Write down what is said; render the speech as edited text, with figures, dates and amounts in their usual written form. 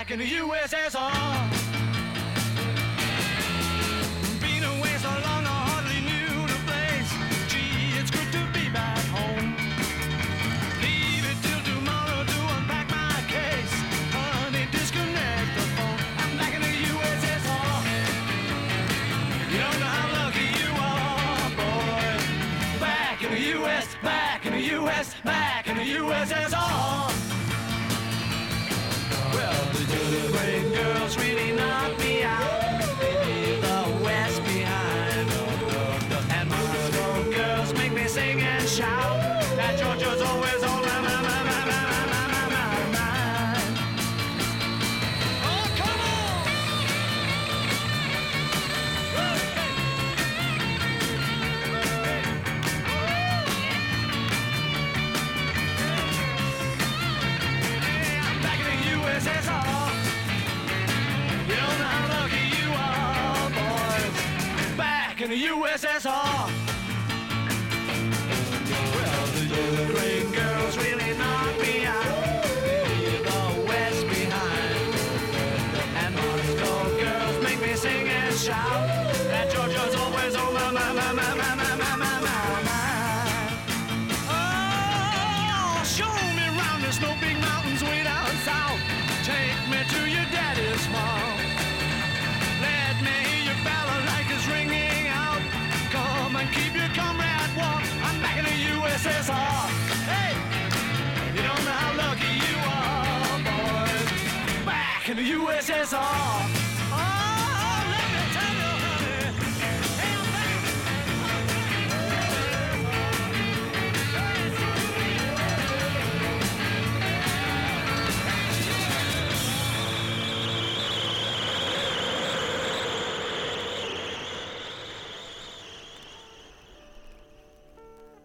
back in the USSR. Been away so long I hardly knew the place. Gee, it's good to be back home. Leave it till tomorrow to unpack my case. Honey, disconnect the phone. I'm back in the USSR. You don't know how lucky you are, boy. Back in the US, back in the US, back in the USSR. Well, the great girls really knock me out. They leave the West behind. And Moscow girls make me sing and shout. That Georgia's always on my mind. Oh, come on! Hey, I'm back in the USSR. You don't know how lucky you are, boys. Back in the USSR. Well, the Ukraine girls really knock me out. They leave the West behind. And Moscow girls make me sing and shout. That Georgia's always on my mind. Oh, show me round the snow big mountains way down south. Take me to your daddy's farm. Let me hear your balalaikas ringing out. Come and keep your comrade warm. I'm back in the USSR. Hey, you don't know how lucky you are, boys. Back in the USSR.